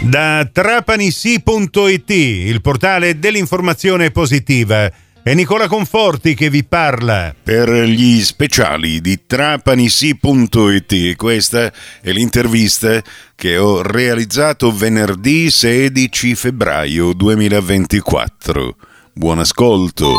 Da trapanisi.it, il portale dell'informazione positiva, è Nicola Conforti che vi parla. Per gli speciali di trapanisi.it, questa è l'intervista che ho realizzato venerdì 16 febbraio 2024. Buon ascolto.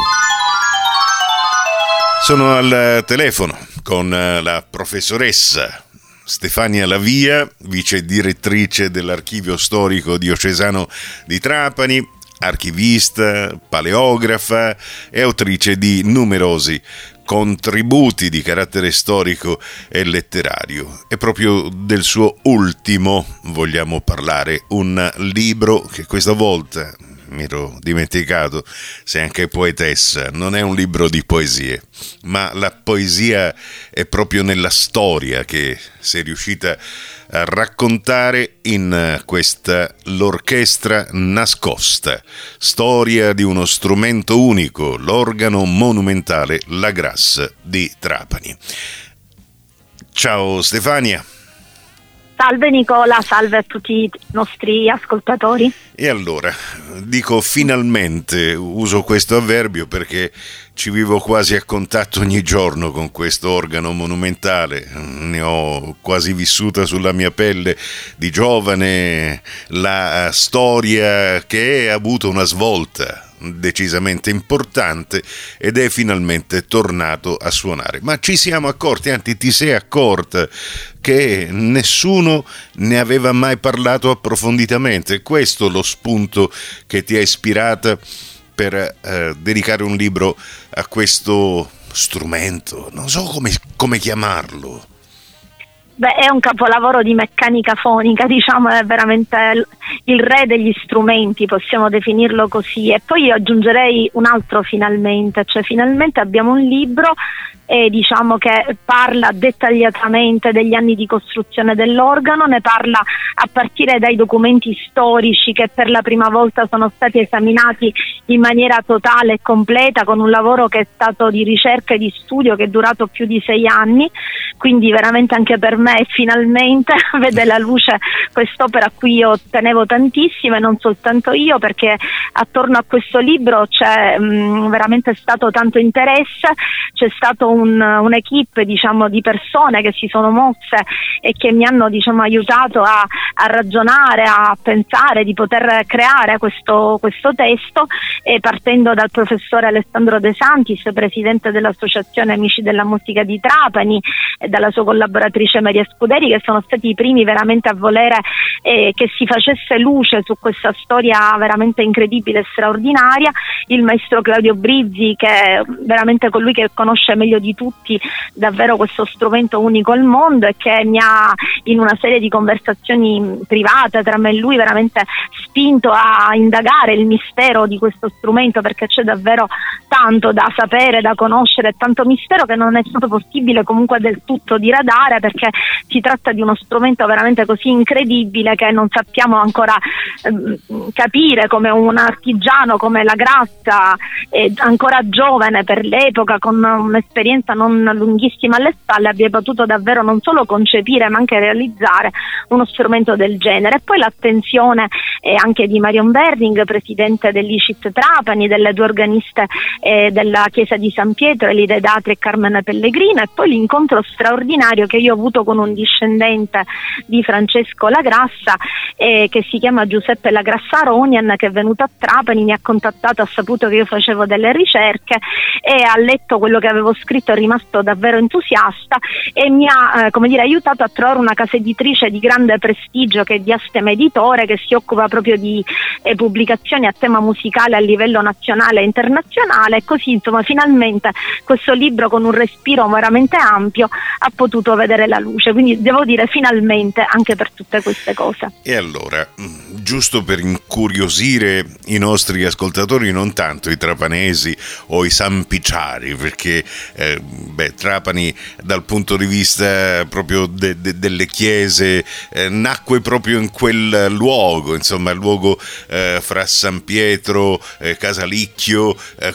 Sono al telefono con la professoressa Stefania Lavia, vice direttrice dell'Archivio Storico Diocesano di Trapani, archivista, paleografa e autrice di numerosi contributi di carattere storico e letterario. E proprio del suo ultimo vogliamo parlare, un libro che questa volta, mi ero dimenticato, sei anche poetessa, non è un libro di poesie, ma la poesia è proprio nella storia che sei riuscita a raccontare in questa L'orchestra nascosta, storia di uno strumento unico, l'organo monumentale La Grassa di Trapani. Ciao Stefania. Salve Nicola, salve a tutti i nostri ascoltatori. E allora, dico finalmente, uso questo avverbio perché ci vivo quasi a contatto ogni giorno con questo organo monumentale, ne ho quasi vissuta sulla mia pelle di giovane la storia che ha avuto una svolta decisamente importante ed è finalmente tornato a suonare. Ma ci siamo accorti, anzi ti sei accorta che nessuno ne aveva mai parlato approfonditamente. Questo lo spunto che ti ha ispirata per dedicare un libro a questo strumento, non so come chiamarlo. Beh, è un capolavoro di meccanica fonica, diciamo, è veramente il re degli strumenti, possiamo definirlo così. E poi io aggiungerei un altro finalmente, cioè finalmente abbiamo un libro diciamo che parla dettagliatamente degli anni di costruzione dell'organo, ne parla a partire dai documenti storici che per la prima volta sono stati esaminati in maniera totale e completa, con un lavoro che è stato di ricerca e di studio che è durato più di 6 anni, quindi veramente anche per me finalmente vede la luce quest'opera a cui io tenevo tantissimo, e non soltanto io, perché attorno a questo libro c'è veramente stato tanto interesse, c'è stato un'equipe, diciamo, di persone che si sono mosse e che mi hanno, diciamo, aiutato a ragionare, a pensare di poter creare questo testo, e partendo dal professore Alessandro De Santis, presidente dell'Associazione Amici della Musica di Trapani, e dalla sua collaboratrice Maria Scuderi, che sono stati i primi veramente a volere che si facesse luce su questa storia veramente incredibile e straordinaria, il maestro Claudio Brizzi, che è veramente colui che conosce meglio di tutti davvero questo strumento unico al mondo, e che mi ha, in una serie di conversazioni private tra me e lui, veramente spinto a indagare il mistero di questo strumento, perché c'è davvero tanto da sapere, da conoscere, tanto mistero che non è stato possibile comunque del tutto diradare, perché si tratta di uno strumento veramente così incredibile che non sappiamo ancora capire, come un artigiano come La Grassa, ancora giovane per l'epoca, con un'esperienza non lunghissima alle spalle, abbia potuto davvero non solo concepire ma anche realizzare uno strumento del genere. E poi l'attenzione anche di Marion Berding, presidente dell'ICIT Trapani, delle 2 organiste della chiesa di San Pietro, Elide Datri e Carmen Pellegrino, e poi l'incontro straordinario che io ho avuto con un discendente di Francesco La Grassa, che si chiama Giuseppe La Grassa Aronian, che è venuto a Trapani, mi ha contattato, ha saputo che io facevo delle ricerche e ha letto quello che avevo scritto, è rimasto davvero entusiasta e mi ha aiutato a trovare una casa editrice di grande prestigio, che è Diastema Editore, che si occupa proprio di pubblicazioni a tema musicale a livello nazionale e internazionale. E così, insomma, finalmente questo libro, con un respiro veramente ampio, ha potuto vedere la luce, quindi devo dire finalmente anche per tutte queste cose. E allora, giusto per incuriosire i nostri ascoltatori, non tanto i trapanesi o i sampiciari, perché Trapani dal punto di vista proprio delle chiese nacque proprio in quel luogo, insomma il luogo fra San Pietro, Casalicchio,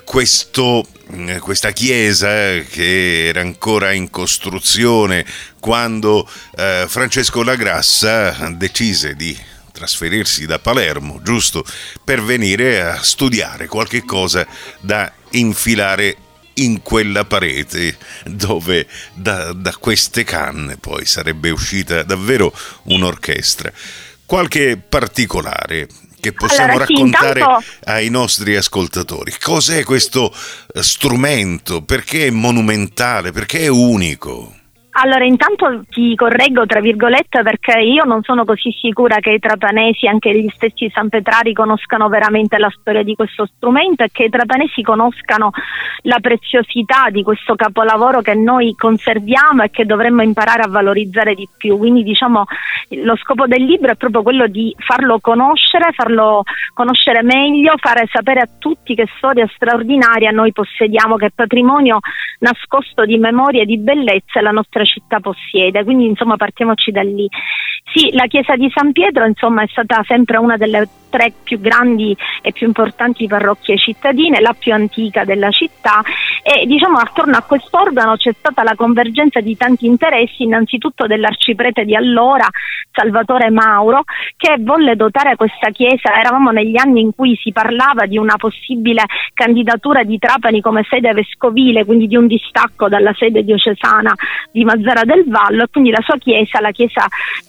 questa chiesa che era ancora in costruzione quando Francesco La Grassa decise di trasferirsi da Palermo, giusto, per venire a studiare qualche cosa da infilare in quella parete, dove da queste canne poi sarebbe uscita davvero un'orchestra. Qualche particolare che possiamo raccontare ai nostri ascoltatori? Cos'è questo strumento? Perché è monumentale? Perché è unico? Allora, intanto ti correggo tra virgolette, perché io non sono così sicura che i trapanesi, anche gli stessi sanpetrari, conoscano veramente la storia di questo strumento e che i trapanesi conoscano la preziosità di questo capolavoro che noi conserviamo e che dovremmo imparare a valorizzare di più. Quindi diciamo lo scopo del libro è proprio quello di farlo conoscere meglio, fare sapere a tutti che storia straordinaria noi possediamo, che patrimonio nascosto di memoria e di bellezza la nostra città possiede. Quindi insomma partiamoci da lì. Sì, la chiesa di San Pietro insomma è stata sempre una delle 3 più grandi e più importanti parrocchie cittadine, la più antica della città, e diciamo attorno a quest'organo c'è stata la convergenza di tanti interessi, innanzitutto dell'arciprete di allora, Salvatore Mauro, che volle dotare questa chiesa. Eravamo negli anni in cui si parlava di una possibile candidatura di Trapani come sede vescovile, quindi di un distacco dalla sede diocesana di Mazara del Vallo, e quindi la sua chiesa, la chiesa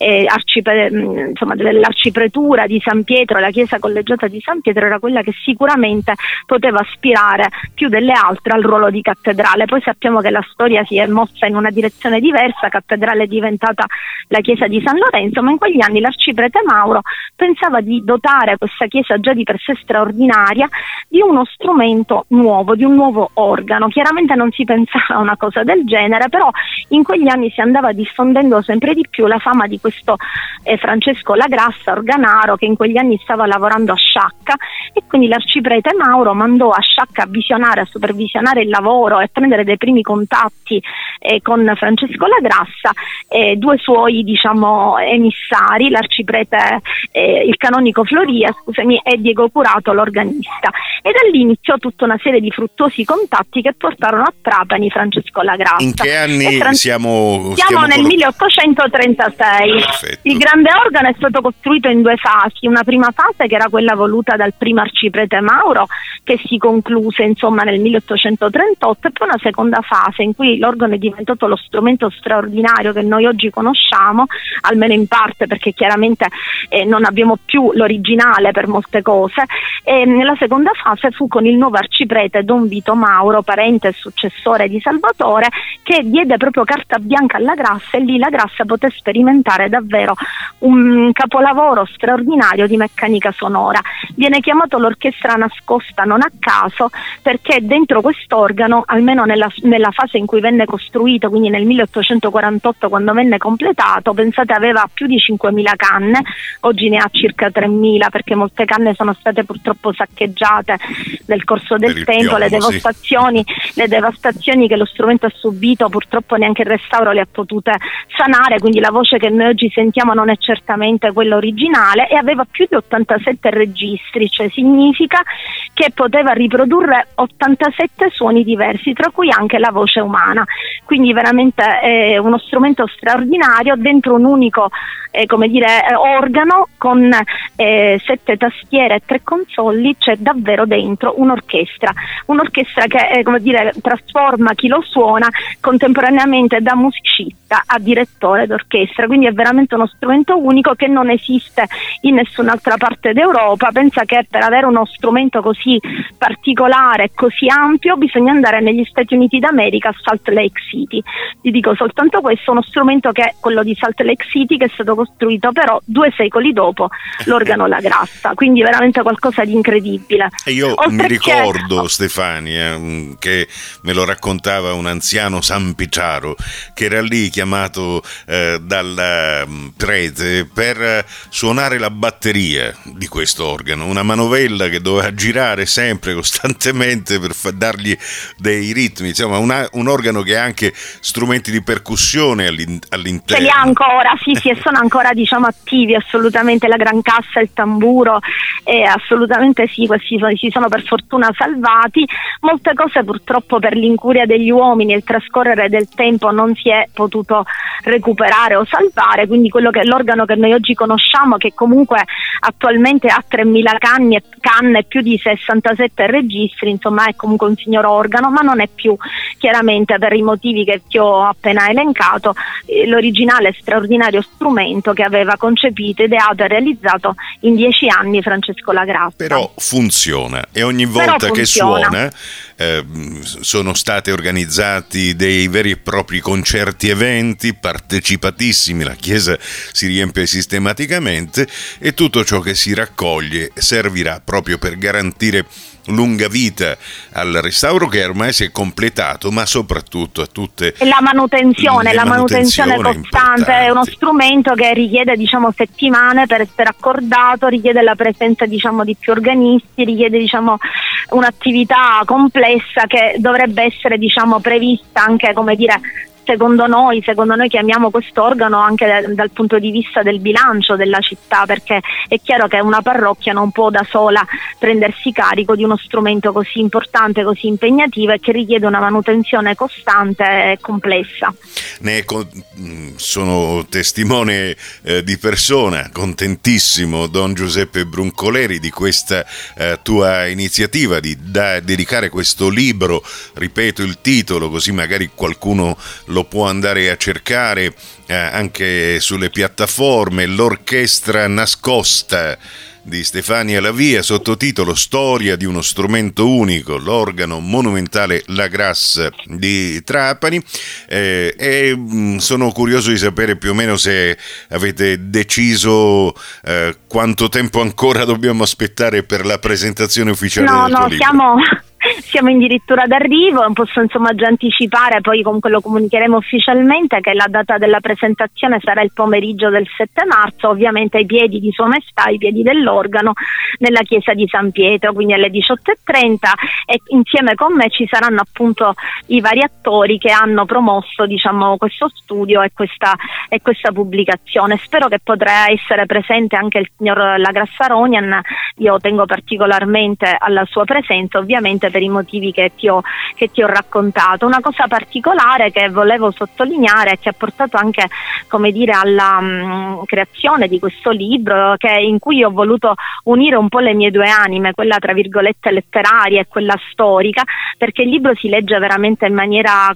dell'arcipretura di San Pietro, la chiesa collegiata di San Pietro, era quella che sicuramente poteva aspirare più delle altre al ruolo di cattedrale. Poi sappiamo che la storia si è mossa in una direzione diversa, cattedrale è diventata la chiesa di San Lorenzo, ma in quegli anni l'arciprete Mauro pensava di dotare questa chiesa, già di per sé straordinaria, di uno strumento nuovo, di un nuovo organo. Chiaramente non si pensava a una cosa del genere, però in quegli anni si andava diffondendo sempre di più la fama di questo Francesco Lagrassa, organaro, che in quegli anni stava lavorando a Sciacca, e quindi l'arciprete Mauro mandò a Sciacca a supervisionare il lavoro e prendere dei primi contatti con Francesco Lagrassa, 2 suoi emissari, l'arciprete il canonico Floria, e Diego Curato, l'organista, e da lì iniziò tutta una serie di fruttuosi contatti che portarono a Trapani Francesco Lagrassa. In che anni siamo nel 1836. Perfetto. Il grande organo è stato costruito in 2 fasi, una prima fase che era quella voluta dal primo arciprete Mauro, che si concluse nel 1838, e poi una seconda fase in cui l'organo è diventato lo strumento straordinario che noi oggi conosciamo, almeno in parte, perché chiaramente non abbiamo più l'originale per molte cose. Nella seconda fase fu con il nuovo arciprete Don Vito Mauro, parente e successore di Salvatore, che diede proprio carta bianca alla Grassa, e lì la Grassa poté sperimentare davvero un capolavoro straordinario di meccanica sonora. Viene chiamato l'orchestra nascosta non a caso, perché dentro quest'organo, almeno nella fase in cui venne costruito, quindi nel 1848 quando venne completato, pensate, aveva più di 5.000 canne, oggi ne ha circa 3.000, perché molte canne sono state purtroppo saccheggiate nel corso del tempo, le devastazioni che lo strumento ha subito, purtroppo neanche il restauro le ha potute sanare, quindi la voce che noi oggi sentiamo non è certamente quella originale, e aveva più di 87 registri, cioè significa che poteva riprodurre 87 suoni diversi, tra cui anche la voce umana. Quindi veramente è uno strumento straordinario dentro un unico organo con 7 tastiere e 3 consoli. C'è davvero dentro un'orchestra che trasforma chi lo suona contemporaneamente da musicista a direttore d'orchestra. Quindi è veramente uno strumento unico che non esiste in nessun'altra parte d'Europa. Pensa che per avere uno strumento così particolare, così ampio, bisogna andare negli Stati Uniti d'America, a Salt Lake City. Ti dico soltanto questo, uno strumento che è quello di Salt Lake City, che è stato costruito però 2 secoli dopo l'organo La Grassa, quindi veramente qualcosa di incredibile. E io mi ricordo, Stefania, che me lo raccontava un anziano Sampiciaro, che era lì chiamato dal prete per suonare la batteria di questo organo, una manovella che doveva girare sempre, costantemente, per dargli dei ritmi. Insomma, un organo che ha anche strumenti di percussione all'interno. Ce li ha ancora, sì, e sono ancora attivi, assolutamente. La gran cassa, il tamburo, assolutamente sì, questi si sono per fortuna salvati. Molte cose purtroppo per l'incuria degli uomini e il trascorrere del tempo non si è potuto recuperare o salvare, quindi quindi l'organo che noi oggi conosciamo, che comunque attualmente ha 3.000 canne e più di 67 registri, insomma è comunque un signor organo, ma non è più, chiaramente per i motivi che ti ho appena elencato, l'originale straordinario strumento che aveva concepito, ideato e realizzato in 10 anni Francesco La Grassa. Però funziona, e ogni volta che suona sono stati organizzati dei veri e propri concerti eventi partecipatissimi, la chiesa si riempie sistematicamente e tutto ciò che si raccoglie servirà proprio per garantire lunga vita al restauro che ormai si è completato, ma soprattutto a tutte la manutenzione costante. È uno strumento che richiede settimane per essere accordato, richiede la presenza di più organisti, richiede un'attività complessa che dovrebbe essere prevista anche, secondo noi chiamiamo quest'organo anche dal punto di vista del bilancio della città, perché è chiaro che una parrocchia non può da sola prendersi carico di uno strumento così importante, così impegnativo e che richiede una manutenzione costante e complessa. Sono testimone di persona, contentissimo Don Giuseppe Bruncoleri di questa tua iniziativa di dedicare questo libro, ripeto il titolo così magari qualcuno lo può andare a cercare anche sulle piattaforme, L'orchestra nascosta di Stefania La Via, sottotitolo Storia di uno strumento unico, l'organo monumentale La Grassa di Trapani, e sono curioso di sapere più o meno se avete deciso quanto tempo ancora dobbiamo aspettare per la presentazione ufficiale del tuo libro. Siamo addirittura d'arrivo, posso già anticipare, poi comunque lo comunicheremo ufficialmente, che la data della presentazione sarà il pomeriggio del 7 marzo, ovviamente ai piedi di Sua Maestà, ai piedi dell'organo, nella chiesa di San Pietro, quindi alle 18:30, e insieme con me ci saranno appunto i vari attori che hanno promosso questo studio e questa pubblicazione. Spero che potrà essere presente anche il signor La Grassa Ronian, io tengo particolarmente alla sua presenza, ovviamente per i motivi che ti ho raccontato. Una cosa particolare che volevo sottolineare e che ha portato anche alla creazione di questo libro, in cui ho voluto unire un po' le mie due anime, quella tra virgolette letteraria e quella storica, perché il libro si legge veramente in maniera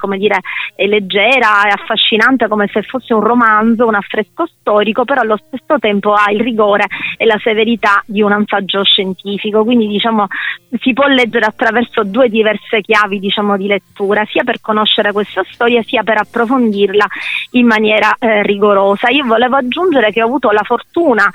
leggera e affascinante, come se fosse un romanzo, un affresco storico, però allo stesso tempo ha il rigore e la severità di un assaggio scientifico, quindi si può leggere attraverso due diverse chiavi di lettura, sia per conoscere questa storia sia per approfondirla in maniera rigorosa. Io volevo aggiungere che ho avuto la fortuna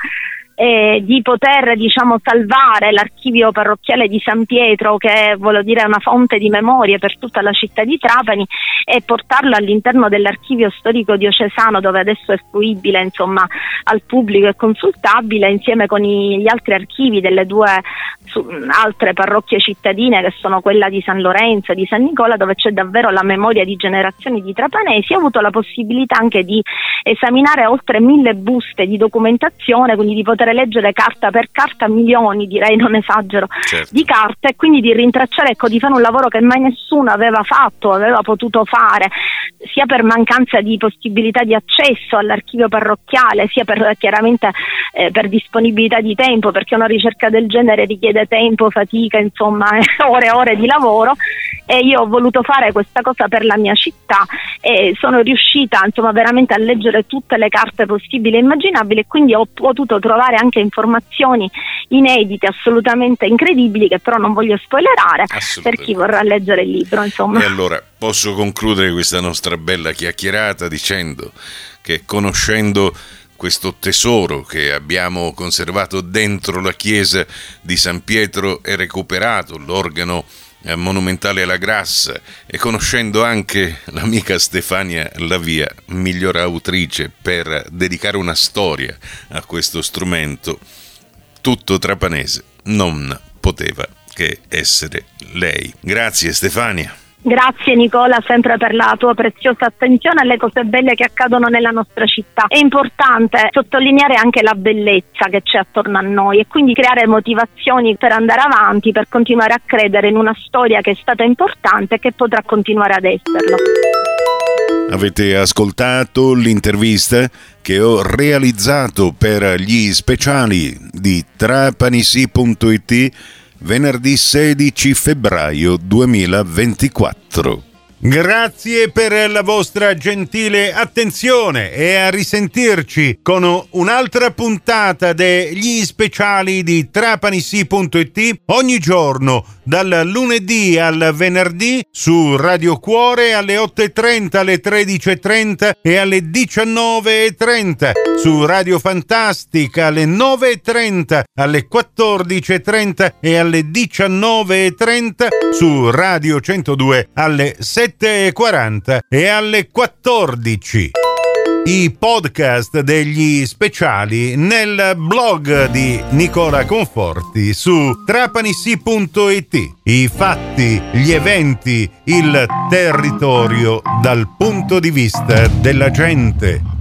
di poter salvare l'archivio parrocchiale di San Pietro, che è una fonte di memorie per tutta la città di Trapani, e portarlo all'interno dell'archivio storico diocesano, dove adesso è fruibile al pubblico e consultabile, insieme con gli altri archivi delle due altre parrocchie cittadine, che sono quella di San Lorenzo e di San Nicola, dove c'è davvero la memoria di generazioni di trapanesi. Ho avuto la possibilità anche di esaminare oltre 1000 buste di documentazione, quindi di poter leggere carta per carta milioni, direi, non esagero, certo, di carte, e quindi di rintracciare, di fare un lavoro che mai nessuno aveva potuto fare, sia per mancanza di possibilità di accesso all'archivio parrocchiale, sia per chiaramente per disponibilità di tempo, perché una ricerca del genere richiede tempo, fatica, ore e ore di lavoro, e io ho voluto fare questa cosa per la mia città e sono riuscita veramente a leggere tutte le carte possibili e immaginabili, e quindi ho potuto trovare anche informazioni inedite, assolutamente incredibili, che però non voglio spoilerare per chi vorrà leggere il libro. E allora posso concludere questa nostra bella chiacchierata dicendo che, conoscendo questo tesoro che abbiamo conservato dentro la chiesa di San Pietro e recuperato, l'organo monumentale La Grassa, e conoscendo anche l'amica Stefania La Via, miglior autrice per dedicare una storia a questo strumento, tutto trapanese non poteva che essere lei. Grazie Stefania. Grazie Nicola, sempre per la tua preziosa attenzione alle cose belle che accadono nella nostra città. È importante sottolineare anche la bellezza che c'è attorno a noi e quindi creare motivazioni per andare avanti, per continuare a credere in una storia che è stata importante e che potrà continuare ad esserlo. Avete ascoltato l'intervista che ho realizzato per gli speciali di Trapanisi.it venerdì 16 febbraio 2024. Grazie per la vostra gentile attenzione e a risentirci con un'altra puntata degli speciali di Trapanisi.it ogni giorno dal lunedì al venerdì su Radio Cuore alle 8.30, alle 13.30 e alle 19.30, su Radio Fantastica alle 9.30, alle 14.30 e alle 19.30, su Radio 102 alle 7.40 e alle 14. I podcast degli speciali nel blog di Nicola Conforti su Trapanisi.it. I fatti, gli eventi, il territorio dal punto di vista della gente.